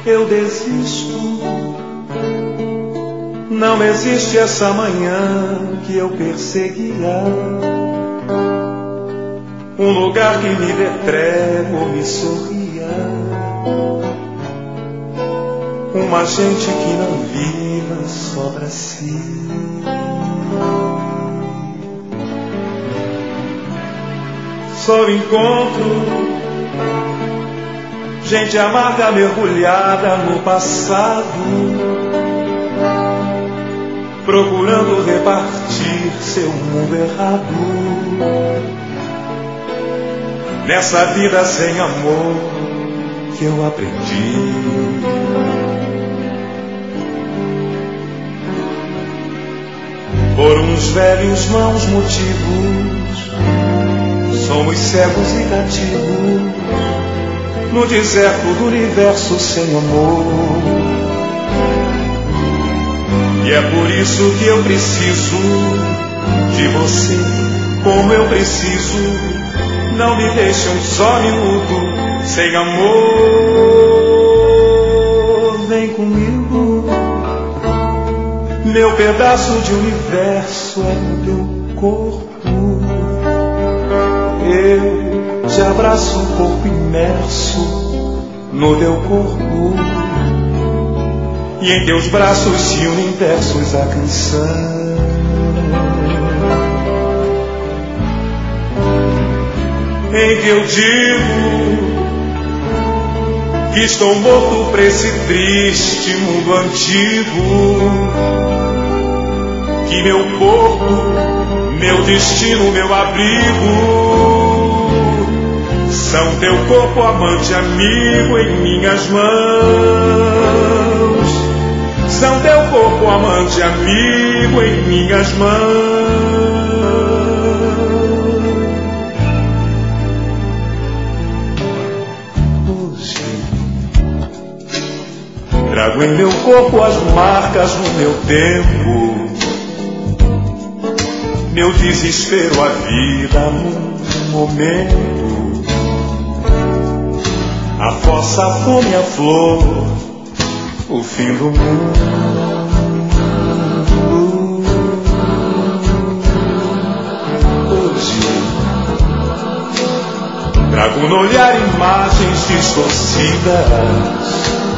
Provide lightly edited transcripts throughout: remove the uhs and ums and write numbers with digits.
eu desisto. Não existe essa manhã que eu perseguia, um lugar que me dê trégua, me sorria, uma gente que não viva só pra si. Só encontro gente amarga mergulhada no passado, procurando repartir seu mundo errado, nessa vida sem amor que eu aprendi. Por uns velhos maus motivos, somos cegos e cativos no deserto do universo sem amor. E é por isso que eu preciso de você, como eu preciso. Não me deixe um só minuto sem amor. Vem comigo, meu pedaço de universo é no teu corpo. Eu te abraço, um corpo imerso no teu corpo, e em teus braços se unem versos a canção. Em que eu digo que estou morto pra esse triste mundo antigo, que meu corpo, meu destino, meu abrigo são teu corpo, amante, amigo em minhas mãos. São teu corpo, amante, amigo em minhas mãos. Hoje trago em meu corpo as marcas do meu tempo, meu desespero, a vida num momento, a fossa, a fome, a flor, o fim do mundo. Hoje trago no olhar imagens distorcidas,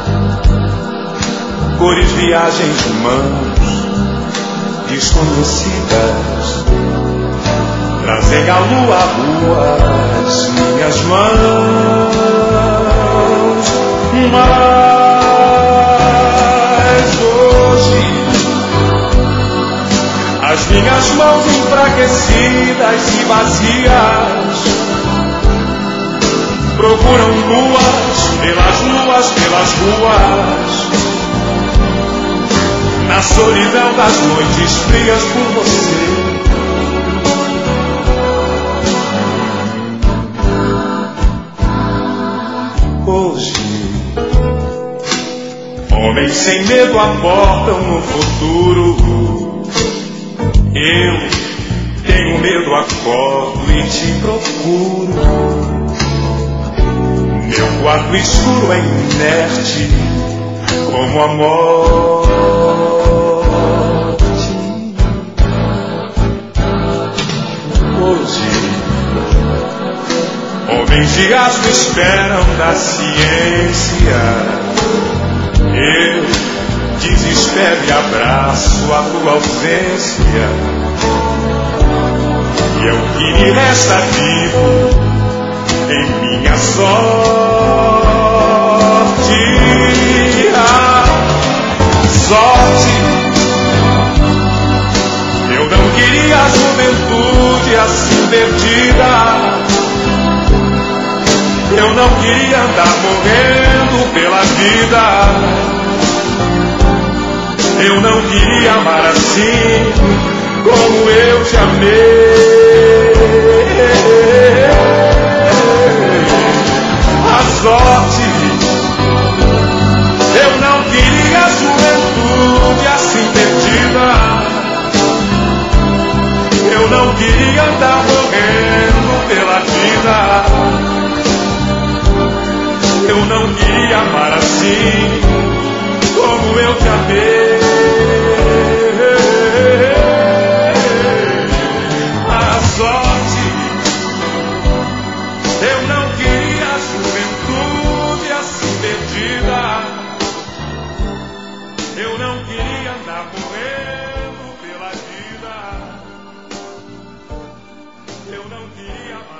cores, viagens, mãos desconhecidas, trazem a lua, a rua, as minhas mãos. Mas hoje as minhas mãos enfraquecidas e vazias procuram luas, pelas ruas, na solidão das noites frias por você. Hoje homens sem medo aportam no futuro. Eu tenho medo, acordo e te procuro. Meu quarto escuro é inerte como a morte. Hoje homens de aço esperam da ciência. Eu desespero e abraço a tua ausência, e é o que me resta vivo em minha sorte. Sorte, eu não queria a juventude assim perdida. Eu não queria andar morrendo pela vida. Eu não queria amar assim como eu te amei. A sorte, eu não queria a juventude assim perdida. Eu não queria andar morrendo pela vida. Eu não queria amar assim como eu te amei. A sorte, eu não queria a juventude assim perdida. Eu não queria andar morrendo pela vida. Eu não queria mais.